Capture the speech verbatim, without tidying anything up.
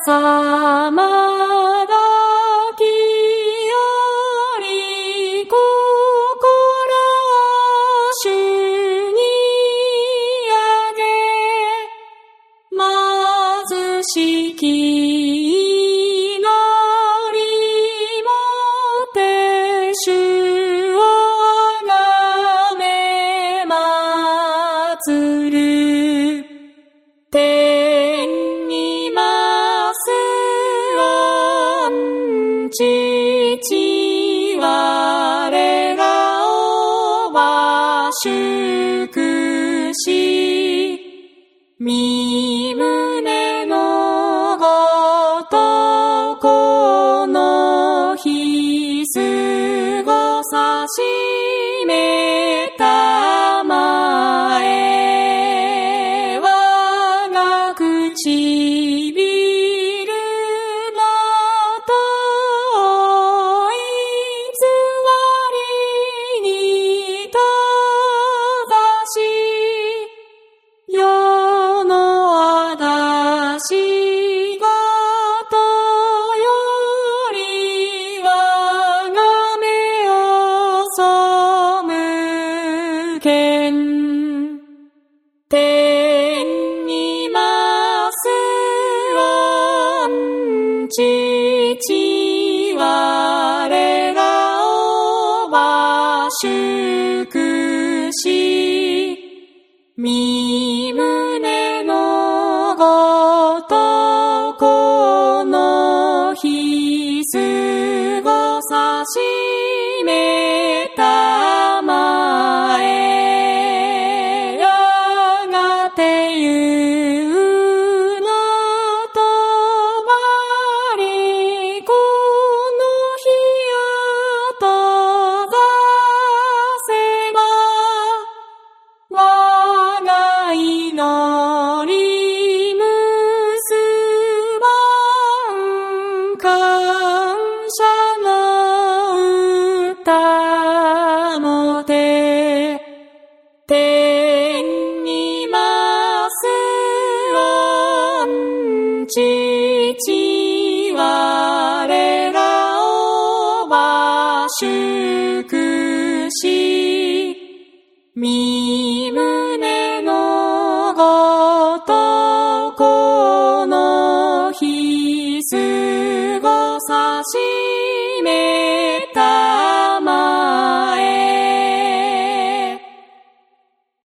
さまだきより心を主にあげ、貧しき祈りもて主をあがめ祭る。天にます御父、我らをは祝し、身胸のごとこの日過ごさしめたまえ、我が唇のと偽りに閉ざし、世の私ごとより我が目を背けん。天にます御父、我らをは祝し、身胸のごとこの日過ごさしめたまえ、やがて言うのとわり、この日を閉ざせば、我が祈り結ばん感謝の歌もて、天にます御父、我らをは祝